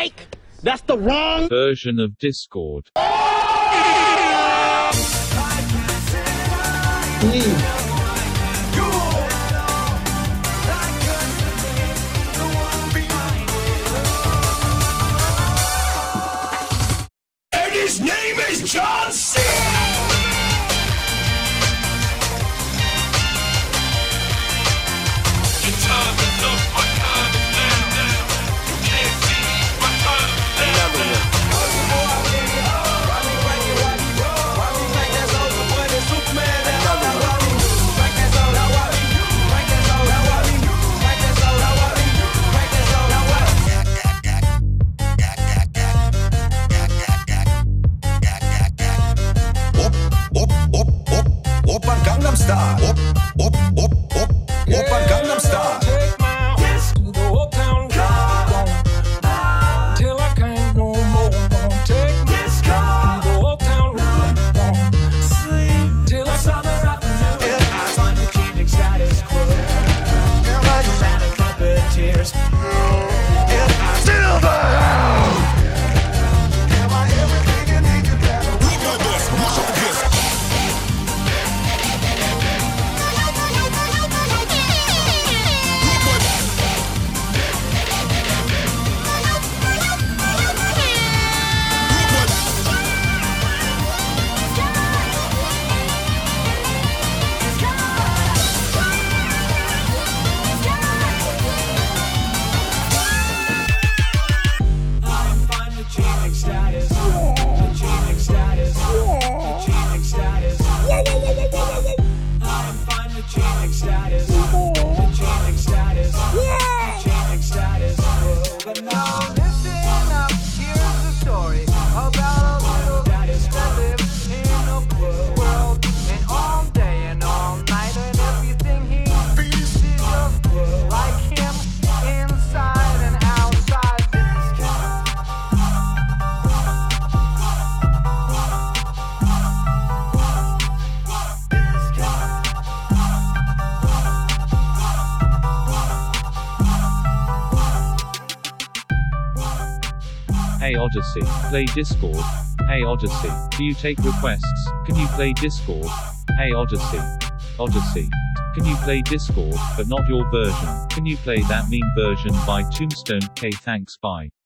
Mike. That's the wrong version of Discord. And his name is John C. Gangnam Style. Oppa Gangnam Style. Hey Odyssey, play Discord. Hey Odyssey, do you take requests? Can you play Discord? Hey Odyssey. Odyssey. Can you play Discord, but not your version? Can you play that meme version by Tombstone? K thanks bye.